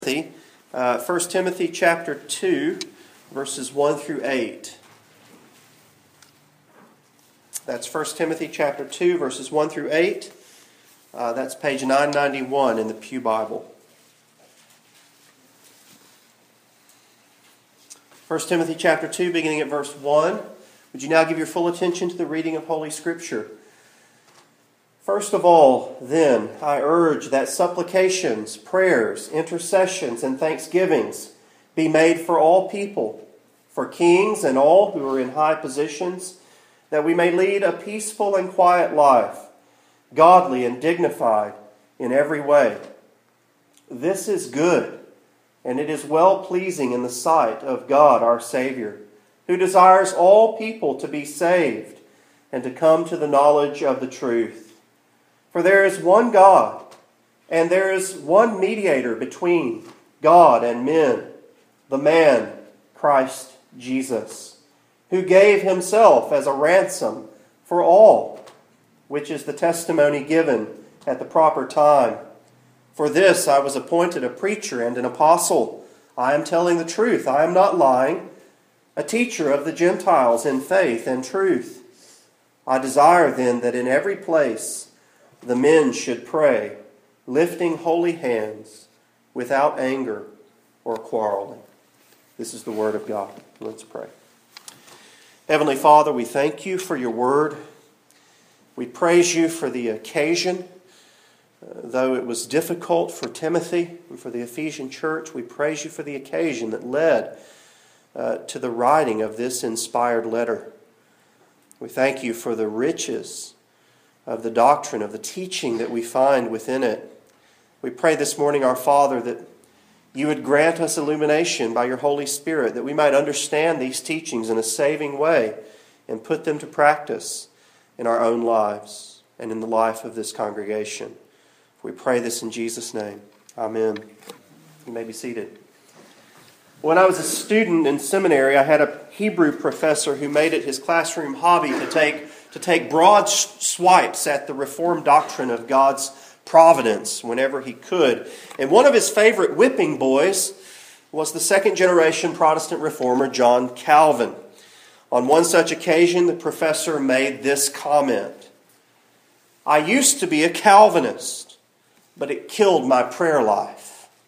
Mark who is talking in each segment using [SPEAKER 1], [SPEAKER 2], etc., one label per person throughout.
[SPEAKER 1] Timothy, 1 Timothy chapter 2, verses 1 through 8. That's 1 Timothy chapter 2, verses 1 through 8. That's page 991 in the Pew Bible. 1 Timothy chapter 2, beginning at verse 1. Would you now give your full attention to the reading of Holy Scripture? First of all, then, I urge that supplications, prayers, intercessions, and thanksgivings be made for all people, for kings and all who are in high positions, that we may lead a peaceful and quiet life, godly and dignified in every way. This is good, and it is well-pleasing in the sight of God our Savior, who desires all people to be saved and to come to the knowledge of the truth. For there is one God, and there is one mediator between God and men, the man, Christ Jesus, who gave himself as a ransom for all, which is the testimony given at the proper time. For this I was appointed a preacher and an apostle. I am telling the truth, I am not lying, a teacher of the Gentiles in faith and truth. I desire then that in every place the men should pray, lifting holy hands, without anger or quarreling. This is the word of God. Let's pray. Heavenly Father, we thank you for your word. We praise you for the occasion. Though it was difficult for Timothy and for the Ephesian church, we praise you for the occasion that led to the writing of this inspired letter. We thank you for the riches of the doctrine, of the teaching that we find within it. We pray this morning, our Father, that you would grant us illumination by your Holy Spirit, that we might understand these teachings in a saving way and put them to practice in our own lives and in the life of this congregation. We pray this in Jesus' name. Amen. You may be seated. When I was a student in seminary, I had a Hebrew professor who made it his classroom hobby to take broad swipes at the Reformed doctrine of God's providence whenever he could. And one of his favorite whipping boys was the second-generation Protestant reformer John Calvin. On one such occasion, the professor made this comment: "I used to be a Calvinist, but it killed my prayer life."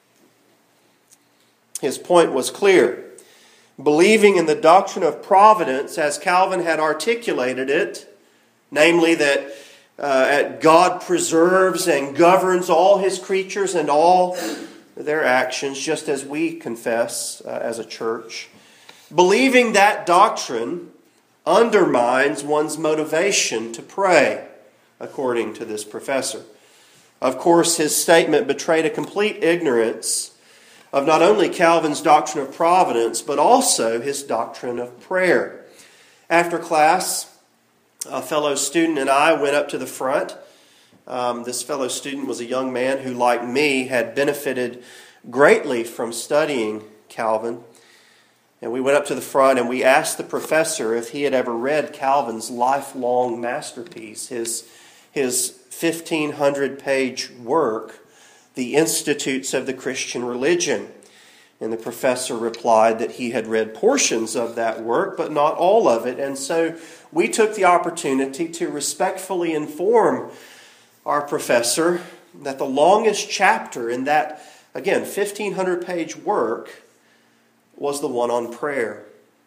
[SPEAKER 1] His point was clear. Believing in the doctrine of providence as Calvin had articulated it, namely that God preserves and governs all his creatures and all their actions, just as we confess as a church. Believing that doctrine undermines one's motivation to pray, according to this professor. Of course, his statement betrayed a complete ignorance of not only Calvin's doctrine of providence, but also his doctrine of prayer. After class, a fellow student and I went up to the front. This fellow student was a young man who, like me, had benefited greatly from studying Calvin. And we went up to the front and we asked the professor if he had ever read Calvin's lifelong masterpiece, his 1,500-page work, The Institutes of the Christian Religion. And the professor replied that he had read portions of that work, but not all of it. And so we took the opportunity to respectfully inform our professor that the longest chapter in that, again, 1,500-page work was the one on prayer.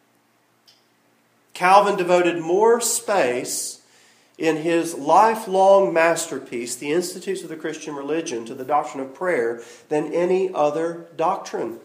[SPEAKER 1] Calvin devoted more space in his lifelong masterpiece, The Institutes of the Christian Religion, to the doctrine of prayer than any other doctrine.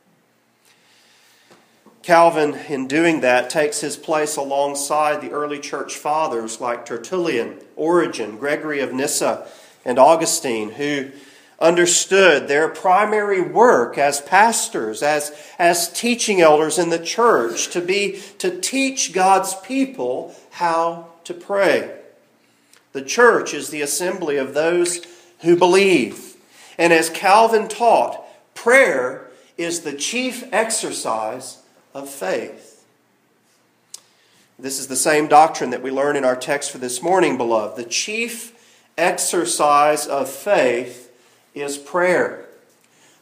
[SPEAKER 1] Calvin, in doing that, takes his place alongside the early church fathers like Tertullian, Origen, Gregory of Nyssa, and Augustine, who understood their primary work as pastors, as teaching elders in the church, to be to teach God's people how to pray. The church is the assembly of those who believe. And as Calvin taught, prayer is the chief exercise of faith. This is the same doctrine that we learn in our text for this morning, beloved. The chief exercise of faith is prayer.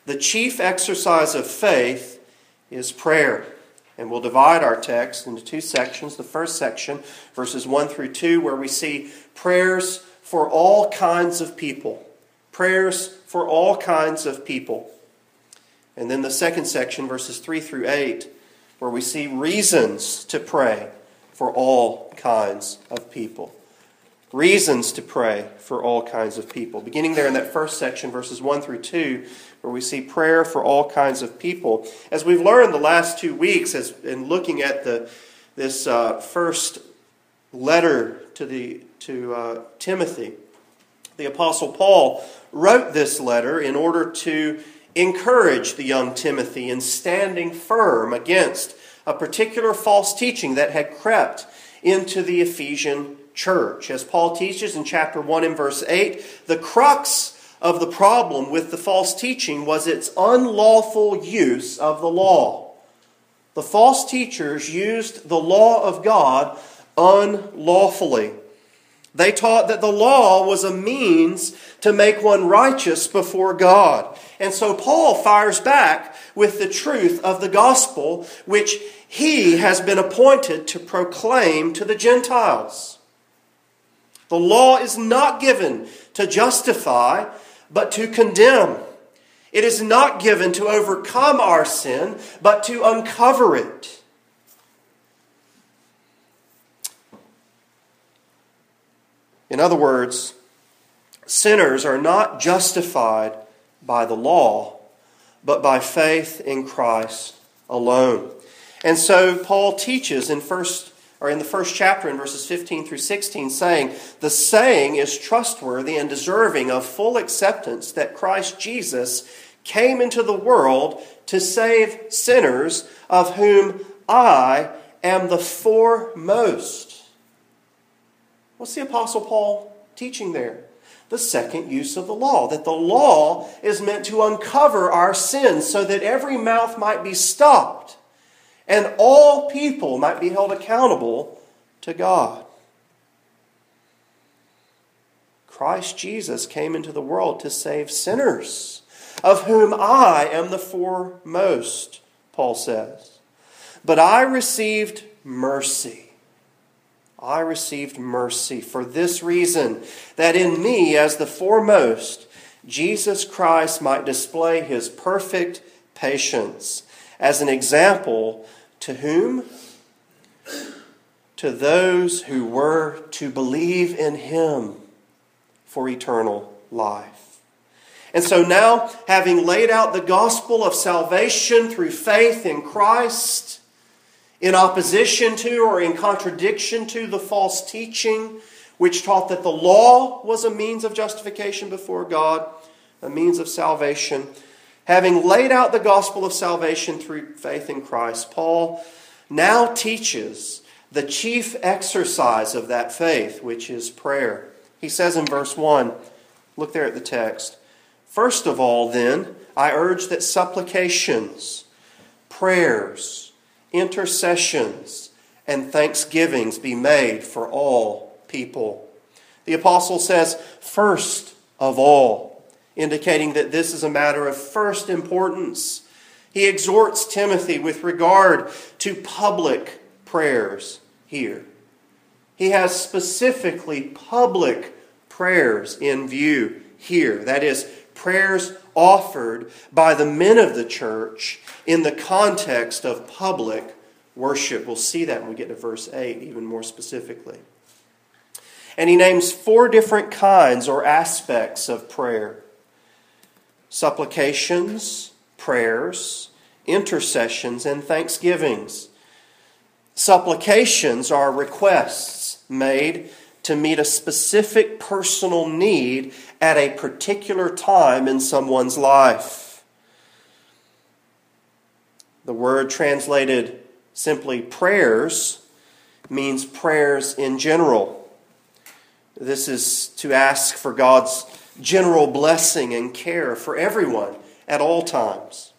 [SPEAKER 1] The chief exercise of faith is prayer. And we'll divide our text into two sections. The first section, verses 1 through 2, where we see prayers for all kinds of people. Prayers for all kinds of people. And then the second section, verses 3 through 8, where we see reasons to pray for all kinds of people. Reasons to pray for all kinds of people. Beginning there in that first section, verses 1 through 2, where we see prayer for all kinds of people. As we've learned the last 2 weeks, in looking at this first letter to Timothy, the Apostle Paul wrote this letter in order to encourage the young Timothy in standing firm against a particular false teaching that had crept into the Ephesian church. As Paul teaches in chapter 1 and verse 8, the crux of the problem with the false teaching was its unlawful use of the law. The false teachers used the law of God unlawfully. They taught that the law was a means to make one righteous before God. And so Paul fires back with the truth of the gospel, which he has been appointed to proclaim to the Gentiles. The law is not given to justify, but to condemn. It is not given to overcome our sin, but to uncover it. In other words, sinners are not justified by the law, but by faith in Christ alone. And so Paul teaches in the first chapter in verses 15 through 16, saying, the saying is trustworthy and deserving of full acceptance that Christ Jesus came into the world to save sinners, of whom I am the foremost. What's the Apostle Paul teaching there? The second use of the law. That the law is meant to uncover our sins so that every mouth might be stopped and all people might be held accountable to God. Christ Jesus came into the world to save sinners, of whom I am the foremost, Paul says. But I received mercy. I received mercy for this reason, that in me, as the foremost, Jesus Christ might display his perfect patience as an example to whom? To those who were to believe in him for eternal life. And so now, having laid out the gospel of salvation through faith in Christ, in opposition to or in contradiction to the false teaching which taught that the law was a means of justification before God, a means of salvation. Having laid out the gospel of salvation through faith in Christ, Paul now teaches the chief exercise of that faith, which is prayer. He says in verse 1, look there at the text, first of all then, I urge that supplications, prayers, intercessions, and thanksgivings be made for all people. The apostle says, first of all, indicating that this is a matter of first importance. He exhorts Timothy with regard to public prayers here. He has specifically public prayers in view here. That is, prayers offered by the men of the church in the context of public worship. We'll see that when we get to verse 8 even more specifically. And he names 4 different kinds or aspects of prayer: supplications, prayers, intercessions, and thanksgivings. Supplications are requests made to meet a specific personal need at a particular time in someone's life. The word translated simply prayers means prayers in general. This is to ask for God's general blessing and care for everyone at all times.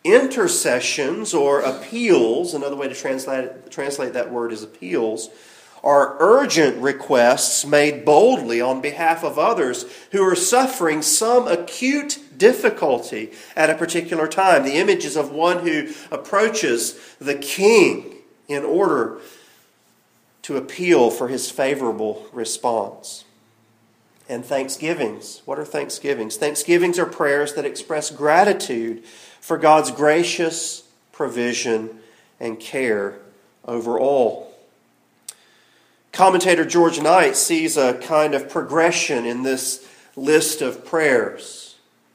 [SPEAKER 1] Intercessions or appeals, another way to translate that word is appeals, are urgent requests made boldly on behalf of others who are suffering some acute difficulty at a particular time. The image is of one who approaches the king in order to appeal for his favorable response. And thanksgivings. What are thanksgivings? Thanksgivings are prayers that express gratitude for God's gracious provision and care over all. Commentator George Knight sees a kind of progression in this list of prayers.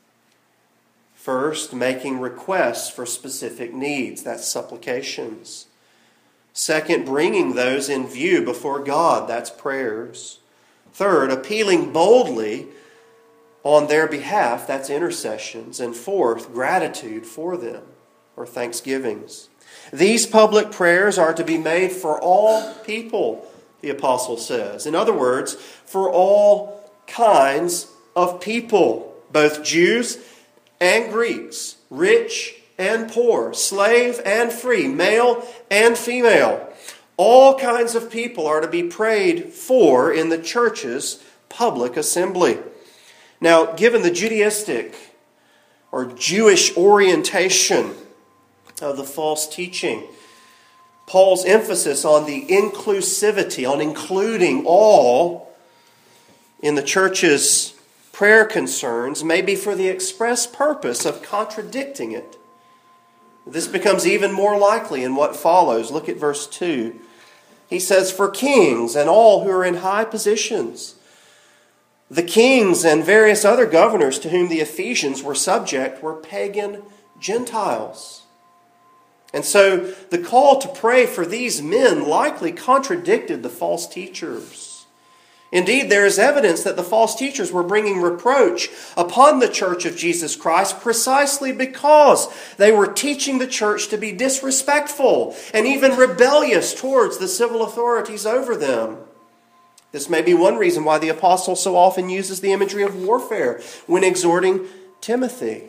[SPEAKER 1] First, making requests for specific needs. That's supplications. Second, bringing those in view before God. That's prayers. Third, appealing boldly on their behalf. That's intercessions. And fourth, gratitude for them, or thanksgivings. These public prayers are to be made for all people, the apostle says. In other words, for all kinds of people, both Jews and Greeks, rich and poor, slave and free, male and female. All kinds of people are to be prayed for in the church's public assembly. Now, given the Judaistic or Jewish orientation of the false teaching, Paul's emphasis on the inclusivity, on including all in the church's prayer concerns, may be for the express purpose of contradicting it. This becomes even more likely in what follows. Look at verse 2. He says, "For kings and all who are in high positions." The kings and various other governors to whom the Ephesians were subject were pagan Gentiles. And so the call to pray for these men likely contradicted the false teachers. Indeed, there is evidence that the false teachers were bringing reproach upon the church of Jesus Christ precisely because they were teaching the church to be disrespectful and even rebellious towards the civil authorities over them. This may be one reason why the apostle so often uses the imagery of warfare when exhorting Timothy.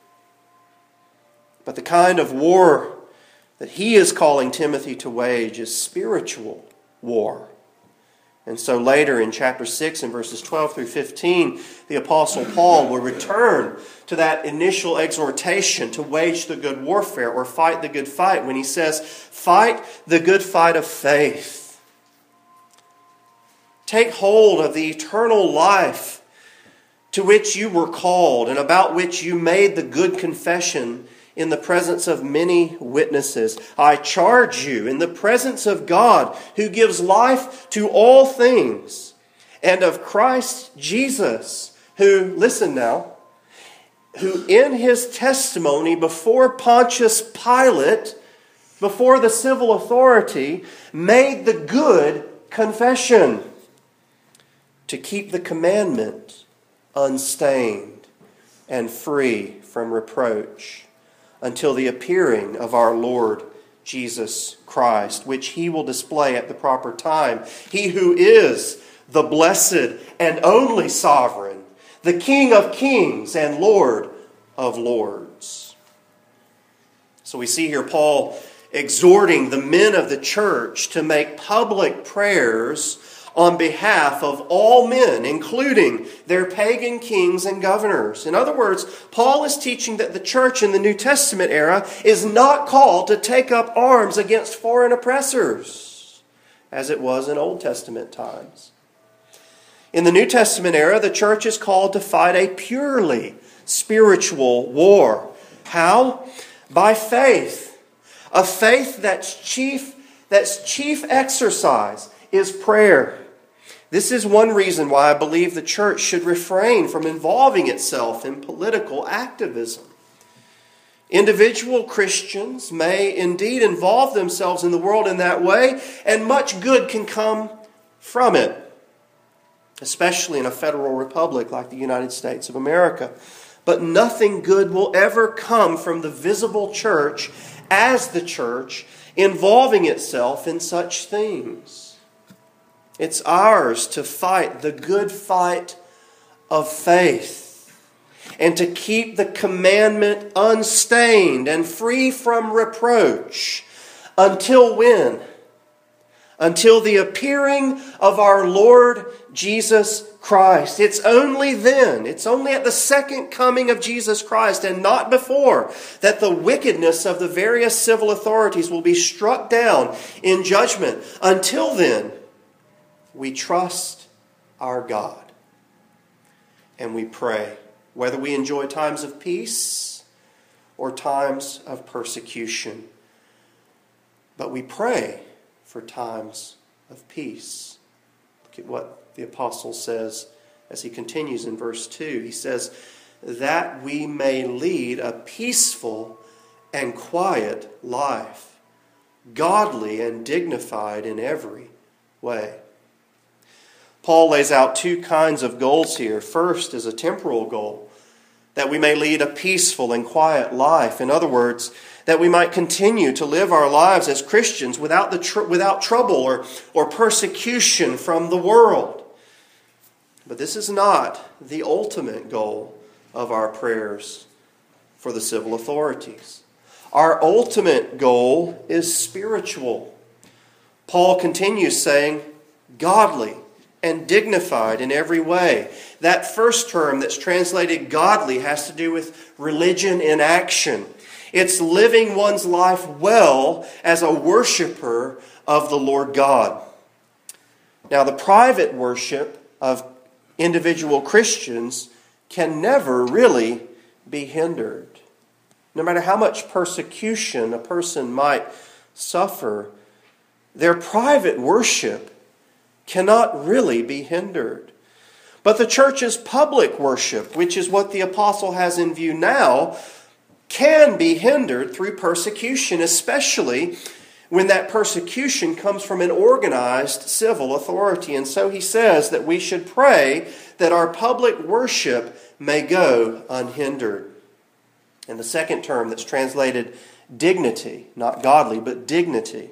[SPEAKER 1] But the kind of war that he is calling Timothy to wage is spiritual war. And so later in chapter 6 and verses 12 through 15, the Apostle Paul will return to that initial exhortation to wage the good warfare or fight the good fight when he says, "Fight the good fight of faith. Take hold of the eternal life to which you were called and about which you made the good confession in the presence of many witnesses. I charge you in the presence of God, who gives life to all things, and of Christ Jesus, who," listen now, "who in his testimony before Pontius Pilate, before the civil authority, made the good confession to keep the commandment unstained and free from reproach, until the appearing of our Lord Jesus Christ, which he will display at the proper time. He who is the blessed and only sovereign, the King of kings and Lord of lords." So we see here Paul exhorting the men of the church to make public prayers on behalf of all men, including their pagan kings and governors. In other words, Paul is teaching that the church in the New Testament era is not called to take up arms against foreign oppressors, as it was in Old Testament times. In the New Testament era, the church is called to fight a purely spiritual war. How? By faith. A faith that's chief exercise is prayer. This is one reason why I believe the church should refrain from involving itself in political activism. Individual Christians may indeed involve themselves in the world in that way, and much good can come from it, especially in a federal republic like the United States of America. But nothing good will ever come from the visible church as the church involving itself in such things. It's ours to fight the good fight of faith and to keep the commandment unstained and free from reproach. Until when? until the appearing of our Lord Jesus Christ. It's only then, it's only at the second coming of Jesus Christ and not before, that the wickedness of the various civil authorities will be struck down in judgment. Until then, we trust our God and we pray, whether we enjoy times of peace or times of persecution. But we pray for times of peace. Look at what the apostle says as he continues in verse 2. He says, that we may lead a peaceful and quiet life, godly and dignified in every way. Paul lays out two kinds of goals here. First is a temporal goal, that we may lead a peaceful and quiet life. In other words, that we might continue to live our lives as Christians without trouble or persecution from the world. But this is not the ultimate goal of our prayers for the civil authorities. Our ultimate goal is spiritual. Paul continues saying, godly and dignified in every way. That first term that's translated godly has to do with religion in action. It's living one's life well as a worshiper of the Lord God. Now, the private worship of individual Christians can never really be hindered. No matter how much persecution a person might suffer, their private worship cannot really be hindered. But the church's public worship, which is what the apostle has in view now, can be hindered through persecution, especially when that persecution comes from an organized civil authority. And so he says that we should pray that our public worship may go unhindered. And the second term that's translated dignity, not godly, but dignity,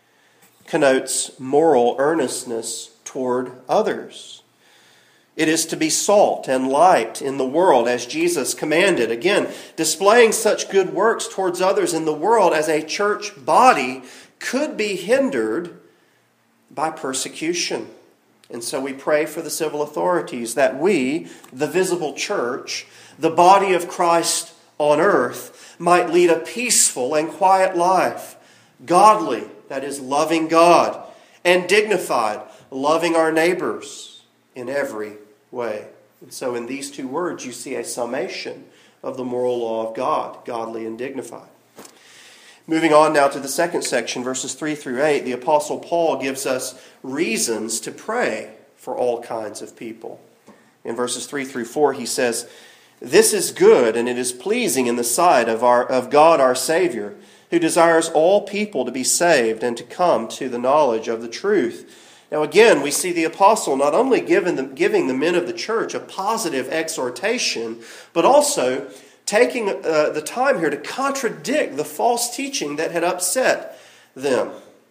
[SPEAKER 1] connotes moral earnestness toward others. It is to be salt and light in the world as Jesus commanded. Again, displaying such good works towards others in the world as a church body could be hindered by persecution. And so we pray for the civil authorities that we, the visible church, the body of Christ on earth, might lead a peaceful and quiet life, godly, that is, loving God, and dignified, loving our neighbors in every way. And so in these two words, you see a summation of the moral law of God, godly and dignified. Moving on now to the second section, verses 3 through 8, the Apostle Paul gives us reasons to pray for all kinds of people. In verses 3 through 4, he says, "This is good, and it is pleasing in the sight of God our Savior, who desires all people to be saved and to come to the knowledge of the truth." Now again, we see the apostle not only giving the men of the church a positive exhortation, but also taking the time here to contradict the false teaching that had upset them.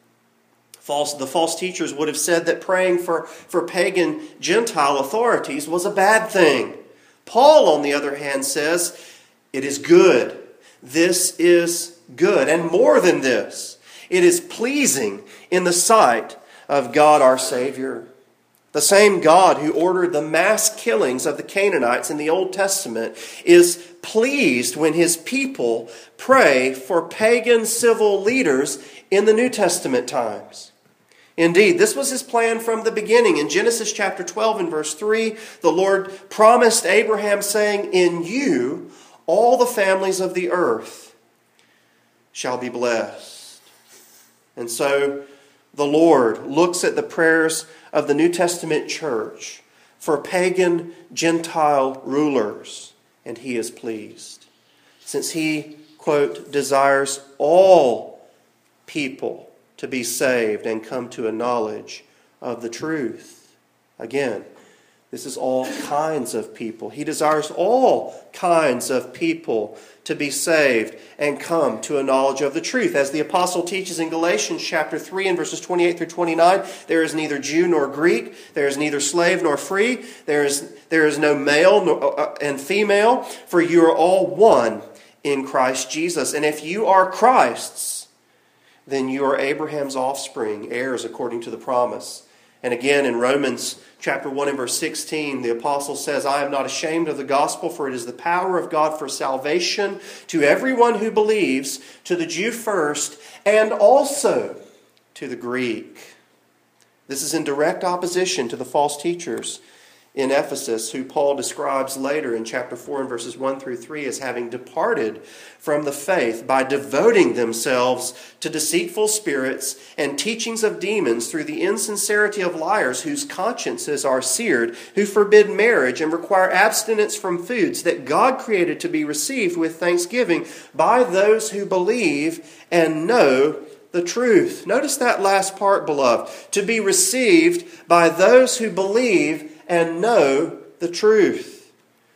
[SPEAKER 1] The false teachers would have said that praying for pagan Gentile authorities was a bad thing. Paul, on the other hand, says, it is good. This is good. And more than this, it is pleasing in the sight of God our Savior. The same God who ordered the mass killings of the Canaanites in the Old Testament is pleased when his people pray for pagan civil leaders in the New Testament times. Indeed, this was his plan from the beginning. In Genesis chapter 12 and verse 3, the Lord promised Abraham, saying, "In you all the families of the earth shall be blessed." And so the Lord looks at the prayers of the New Testament church for pagan Gentile rulers, and he is pleased, since he, quote, desires all people to be saved and come to a knowledge of the truth. Again, this is all kinds of people. He desires all kinds of people to be saved and come to a knowledge of the truth. As the apostle teaches in Galatians chapter 3 and verses 28 through 29, there is neither Jew nor Greek, there is neither slave nor free, there is no male and female, for you are all one in Christ Jesus. And if you are Christ's, then you are Abraham's offspring, heirs according to the promise. And again in Romans chapter 1 and verse 16, the apostle says, I am not ashamed of the gospel, for it is the power of God for salvation to everyone who believes, to the Jew first, and also to the Greek. This is in direct opposition to the false teachers in Ephesus, who Paul describes later in chapter 4 and verses 1 through 3 as having departed from the faith by devoting themselves to deceitful spirits and teachings of demons through the insincerity of liars whose consciences are seared, who forbid marriage and require abstinence from foods that God created to be received with thanksgiving by those who believe and know the truth. Notice that last part, beloved. To be received by those who believe and know the truth.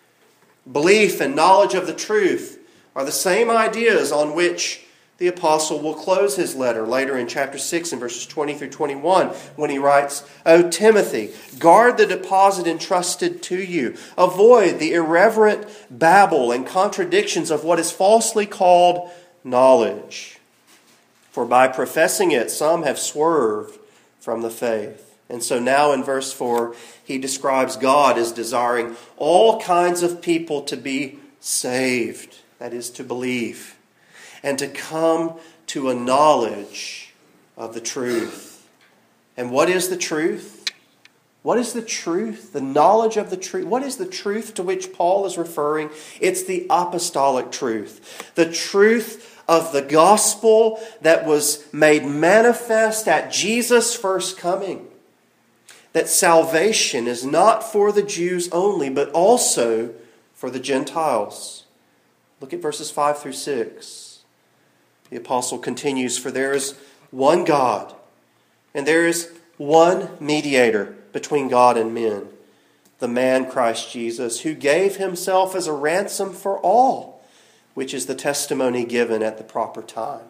[SPEAKER 1] Belief and knowledge of the truth are the same ideas on which the apostle will close his letter later in chapter 6 and verses 20 through 21 when he writes, O Timothy, guard the deposit entrusted to you. Avoid the irreverent babble and contradictions of what is falsely called knowledge. For by professing it, some have swerved from the faith. And so now in verse 4, he describes God as desiring all kinds of people to be saved, that is, to believe, and to come to a knowledge of the truth. And what is the truth? What is the truth? The knowledge of the truth. What is the truth to which Paul is referring? It's the apostolic truth. The truth of the gospel that was made manifest at Jesus' first coming. That salvation is not for the Jews only, but also for the Gentiles. Look at verses 5 through 6. The apostle continues, for there is one God, and there is one mediator between God and men, the man Christ Jesus, who gave himself as a ransom for all, which is the testimony given at the proper time.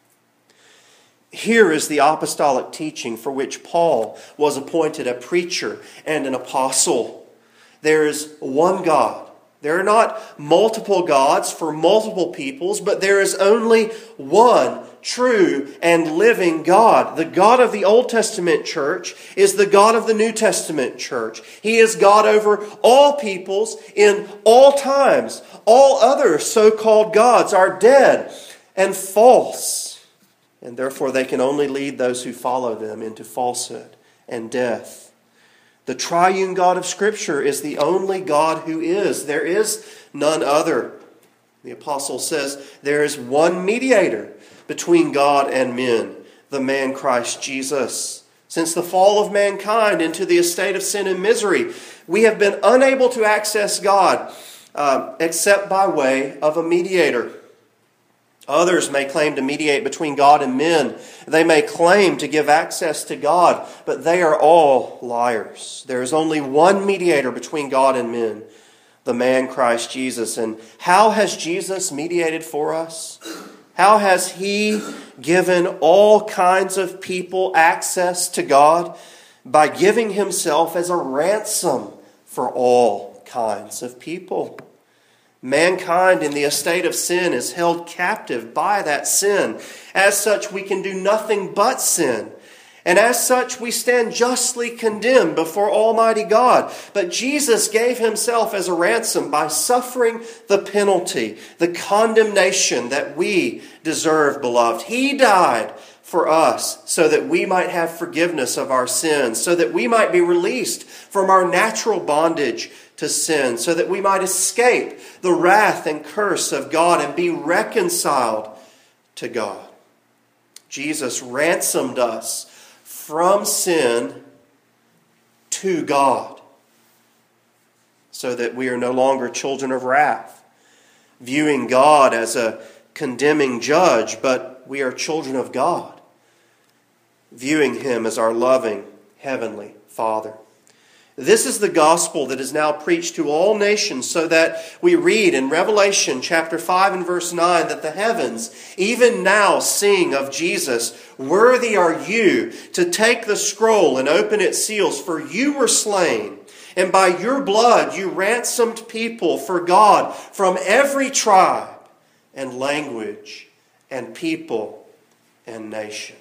[SPEAKER 1] Here is the apostolic teaching for which Paul was appointed a preacher and an apostle. There is one God. There are not multiple gods for multiple peoples, but there is only one true and living God. The God of the Old Testament church is the God of the New Testament church. He is God over all peoples in all times. All other so-called gods are dead and false. And therefore they can only lead those who follow them into falsehood and death. The triune God of Scripture is the only God who is. There is none other. The apostle says there is one mediator between God and men, the man Christ Jesus. Since the fall of mankind into the estate of sin and misery, we have been unable to access God except by way of a mediator. Others may claim to mediate between God and men. They may claim to give access to God, but they are all liars. There is only one mediator between God and men, the man Christ Jesus. And how has Jesus mediated for us? How has He given all kinds of people access to God? By giving Himself as a ransom for all kinds of people. Mankind in the estate of sin is held captive by that sin. As such, we can do nothing but sin. And as such, we stand justly condemned before Almighty God. But Jesus gave Himself as a ransom by suffering the penalty, the condemnation that we deserve, beloved. He died for us so that we might have forgiveness of our sins, so that we might be released from our natural bondage to sin, so that we might escape the wrath and curse of God and be reconciled to God. Jesus ransomed us from sin to God, so that we are no longer children of wrath, viewing God as a condemning judge, but we are children of God, viewing Him as our loving Heavenly Father. This is the gospel that is now preached to all nations, so that we read in Revelation chapter 5 and verse 9 that the heavens even now sing of Jesus, "Worthy are you to take the scroll and open its seals, for you were slain, and by your blood you ransomed people for God from every tribe and language and people and nation.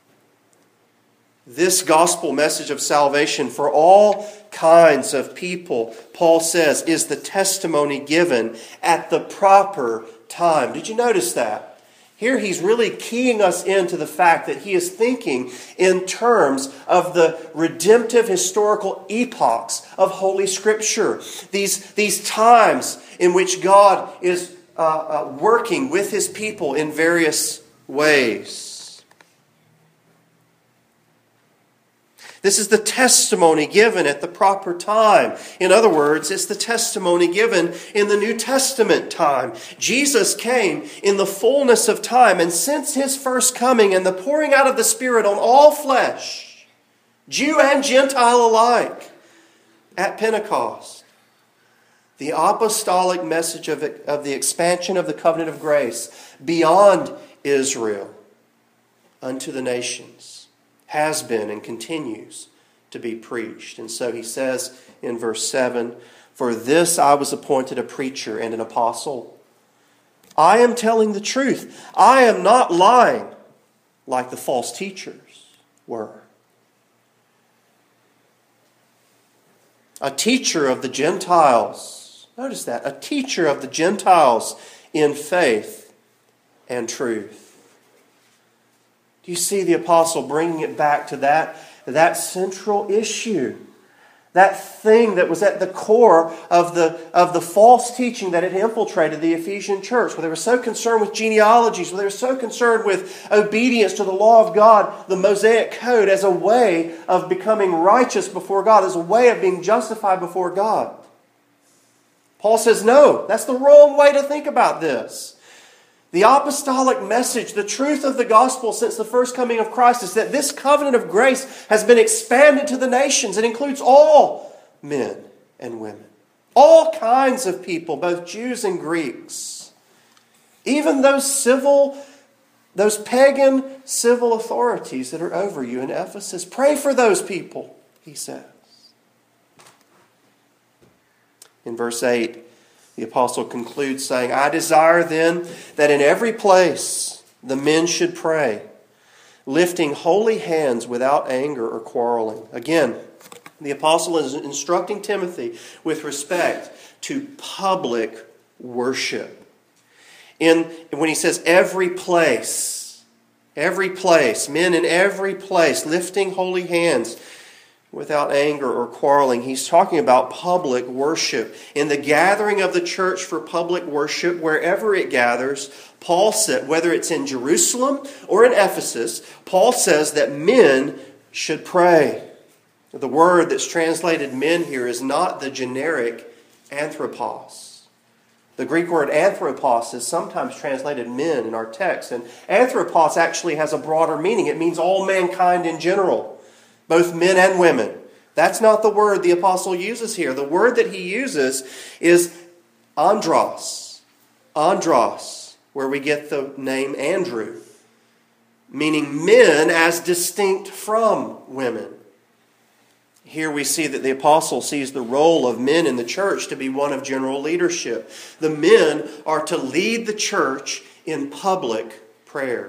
[SPEAKER 1] This gospel message of salvation for all kinds of people, Paul says, is the testimony given at the proper time. Did you notice that? Here he's really keying us into the fact that he is thinking in terms of the redemptive historical epochs of Holy Scripture. These times in which God is working with His people in various ways. This is the testimony given at the proper time. In other words, it's the testimony given in the New Testament time. Jesus came in the fullness of time, and since His first coming and the pouring out of the Spirit on all flesh, Jew and Gentile alike, at Pentecost, the apostolic message of the expansion of the covenant of grace beyond Israel unto the nations has been and continues to be preached. And so he says in verse 7, "For this I was appointed a preacher and an apostle. I am telling the truth. I am not lying like the false teachers were." A teacher of the Gentiles. Notice that. A teacher of the Gentiles in faith and truth. Do you see the apostle bringing it back to that central issue? That thing that was at the core of the false teaching that had infiltrated the Ephesian church, where they were so concerned with genealogies, where they were so concerned with obedience to the law of God, the Mosaic Code, as a way of becoming righteous before God, as a way of being justified before God. Paul says, no, that's the wrong way to think about this. The apostolic message, the truth of the gospel since the first coming of Christ, is that this covenant of grace has been expanded to the nations. It includes all men and women. All kinds of people, both Jews and Greeks. Even those pagan civil authorities that are over you in Ephesus. Pray for those people, he says. In verse 8, the apostle concludes saying, "I desire then that in every place the men should pray, lifting holy hands without anger or quarreling." Again, the apostle is instructing Timothy with respect to public worship. When he says every place, men in every place, lifting holy hands without anger or quarreling. He's talking about public worship. In the gathering of the church for public worship, wherever it gathers, Paul said, whether it's in Jerusalem or in Ephesus, Paul says that men should pray. The word that's translated men here is not the generic anthropos. The Greek word anthropos is sometimes translated men in our text, and anthropos actually has a broader meaning. It means all mankind in general. Both men and women. That's not the word the apostle uses here. The word that he uses is andros. Andros, where we get the name Andrew, meaning men as distinct from women. Here we see that the apostle sees the role of men in the church to be one of general leadership. The men are to lead the church in public prayers.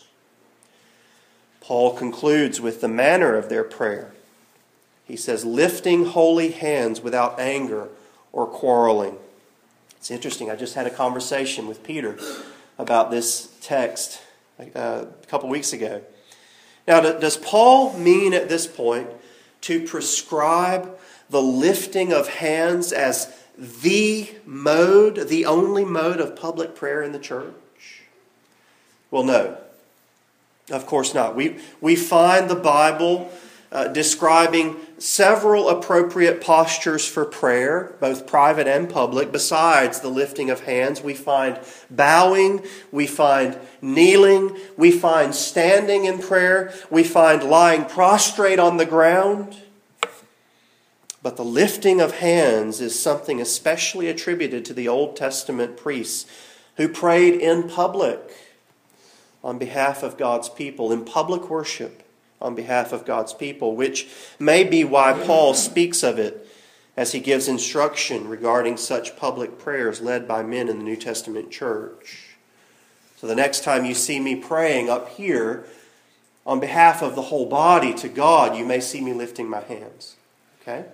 [SPEAKER 1] Paul concludes with the manner of their prayer. He says, lifting holy hands without anger or quarreling. It's interesting. I just had a conversation with Peter about this text a couple weeks ago. Now, does Paul mean at this point to prescribe the lifting of hands as the only mode of public prayer in the church? Well, no. Of course not. We find the Bible describing several appropriate postures for prayer, both private and public, besides the lifting of hands. We find bowing, we find kneeling, we find standing in prayer, we find lying prostrate on the ground. But the lifting of hands is something especially attributed to the Old Testament priests who prayed in public on behalf of God's people, in public worship on behalf of God's people, which may be why Paul speaks of it as he gives instruction regarding such public prayers led by men in the New Testament church. So the next time you see me praying up here on behalf of the whole body to God, you may see me lifting my hands. Okay?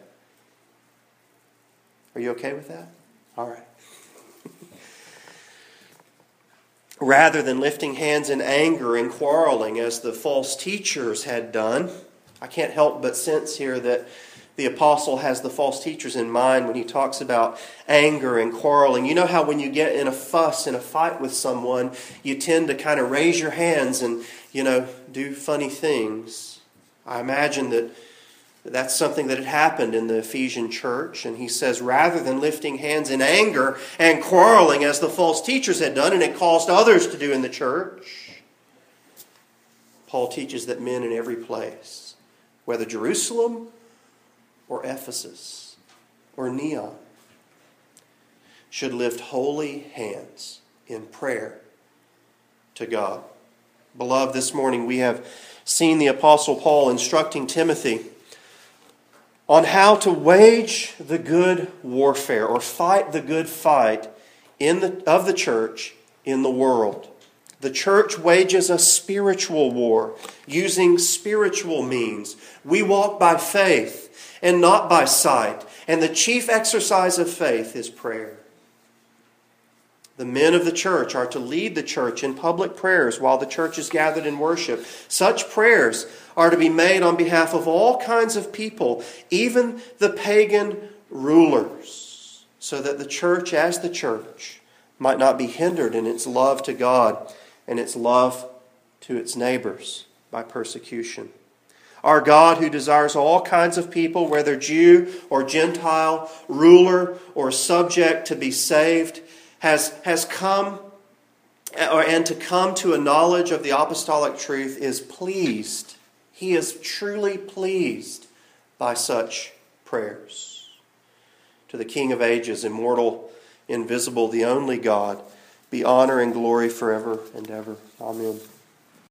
[SPEAKER 1] Are you okay with that? All right. Rather than lifting hands in anger and quarreling as the false teachers had done, I can't help but sense here that the apostle has the false teachers in mind when he talks about anger and quarreling. You know how when you get in a fuss, in a fight with someone, you tend to kind of raise your hands and, do funny things. I imagine that that's something that had happened in the Ephesian church. And he says, rather than lifting hands in anger and quarreling as the false teachers had done, and it caused others to do in the church, Paul teaches that men in every place, whether Jerusalem or Ephesus or Neon, should lift holy hands in prayer to God. Beloved, this morning we have seen the Apostle Paul instructing Timothy on how to wage the good warfare or fight the good fight of the church in the world. The church wages a spiritual war using spiritual means. We walk by faith and not by sight. And the chief exercise of faith is prayer. The men of the church are to lead the church in public prayers while the church is gathered in worship. Such prayers are to be made on behalf of all kinds of people, even the pagan rulers, so that the church as the church might not be hindered in its love to God and its love to its neighbors by persecution. Our God, who desires all kinds of people, whether Jew or Gentile, ruler or subject, to be saved, has come, and to come to a knowledge of the apostolic truth, is pleased. He is truly pleased by such prayers. To the King of ages, immortal, invisible, the only God, be honor and glory forever and ever. Amen.